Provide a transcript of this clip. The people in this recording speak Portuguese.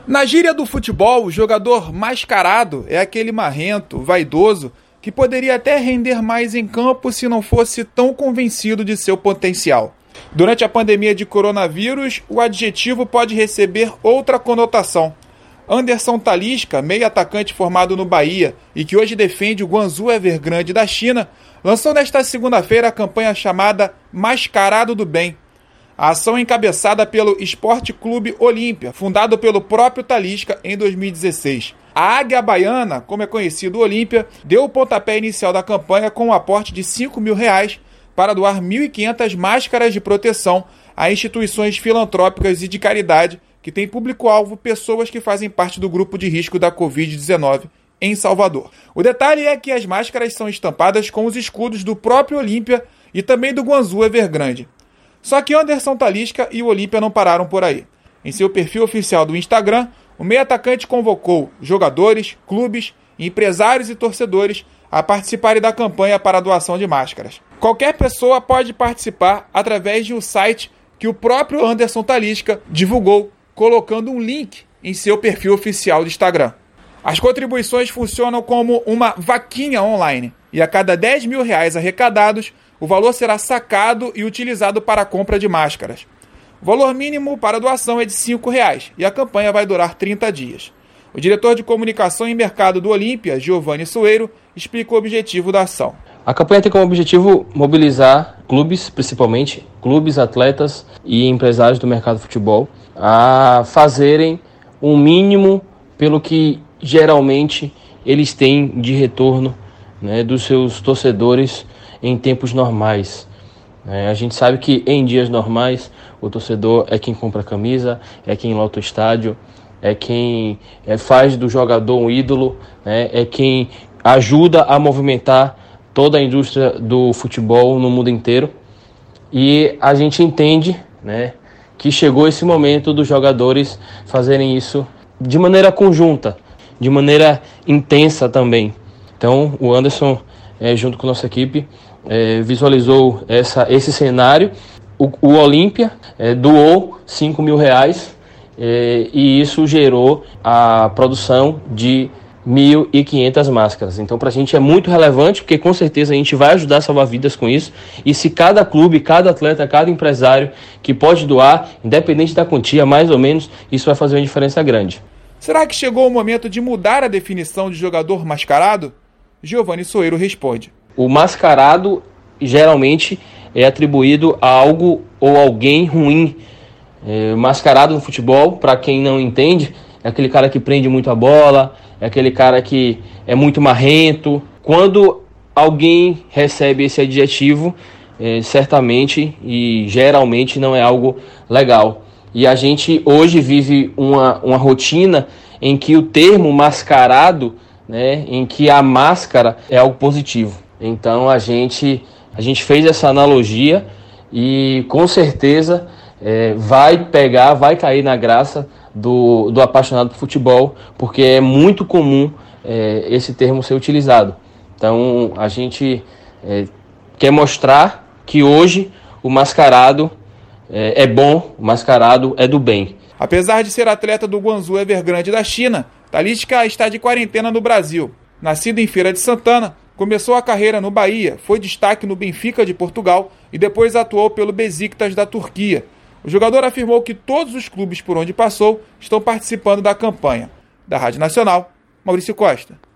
Na gíria do futebol, o jogador mascarado é aquele marrento, vaidoso, que poderia até render mais em campo se não fosse tão convencido de seu potencial. Durante a pandemia de coronavírus, o adjetivo pode receber outra conotação. Anderson Talisca, meio atacante formado no Bahia e que hoje defende o Guangzhou Evergrande da China, lançou nesta segunda-feira a campanha chamada Mascarado do Bem. A ação é encabeçada pelo Esporte Clube Olímpia, fundado pelo próprio Talisca em 2016. A Águia Baiana, como é conhecido o Olímpia, deu o pontapé inicial da campanha com um aporte de R$5 mil para doar 1.500 máscaras de proteção a instituições filantrópicas e de caridade que têm público-alvo pessoas que fazem parte do grupo de risco da Covid-19 em Salvador. O detalhe é que as máscaras são estampadas com os escudos do próprio Olímpia e também do Guangzhou Evergrande. Só que Anderson Talisca e o Olímpia não pararam por aí. Em seu perfil oficial do Instagram, o meio-atacante convocou jogadores, clubes, empresários e torcedores a participarem da campanha para a doação de máscaras. Qualquer pessoa pode participar através de um site que o próprio Anderson Talisca divulgou, colocando um link em seu perfil oficial do Instagram. As contribuições funcionam como uma vaquinha online e a cada R$10 mil arrecadados, o valor será sacado e utilizado para a compra de máscaras. O valor mínimo para a doação é de R$5 e a campanha vai durar 30 dias. O diretor de comunicação e mercado do Olímpia, Giovanni Sueiro, explica o objetivo da ação. A campanha tem como objetivo mobilizar clubes, principalmente clubes, atletas e empresários do mercado de futebol, a fazerem um mínimo pelo que geralmente eles têm de retorno, dos seus torcedores em tempos normais. A gente sabe que em dias normais o torcedor é quem compra a camisa, é quem lota o estádio, é quem faz do jogador um ídolo, é quem ajuda a movimentar toda a indústria do futebol no mundo inteiro. E a gente entende, que chegou esse momento dos jogadores fazerem isso de maneira conjunta, de maneira intensa também. Então o Anderson, junto com a nossa equipe, visualizou esse cenário. O Olímpia doou R$5 mil e isso gerou a produção de 1.500 máscaras. Então para a gente é muito relevante, porque com certeza a gente vai ajudar a salvar vidas com isso. E se cada clube, cada atleta, cada empresário que pode doar, independente da quantia, mais ou menos, isso vai fazer uma diferença grande. Será que chegou o momento de mudar a definição de jogador mascarado? Giovanni Sueiro responde. O mascarado geralmente é atribuído a algo ou alguém ruim. Mascarado no futebol, para quem não entende, é aquele cara que prende muito a bola, é aquele cara que é muito marrento. Quando alguém recebe esse adjetivo, certamente e geralmente não é algo legal. E a gente hoje vive uma rotina em que o termo mascarado, em que a máscara é algo positivo. Então a gente fez essa analogia e com certeza vai cair na graça do apaixonado por futebol, porque é muito comum esse termo ser utilizado. Então a gente quer mostrar que hoje o mascarado é bom, o mascarado é do bem. Apesar de ser atleta do Guangzhou Evergrande da China, Talisca está de quarentena no Brasil. Nascido em Feira de Santana, começou a carreira no Bahia, foi destaque no Benfica de Portugal e depois atuou pelo Besiktas da Turquia. O jogador afirmou que todos os clubes por onde passou estão participando da campanha. Da Rádio Nacional, Maurício Costa.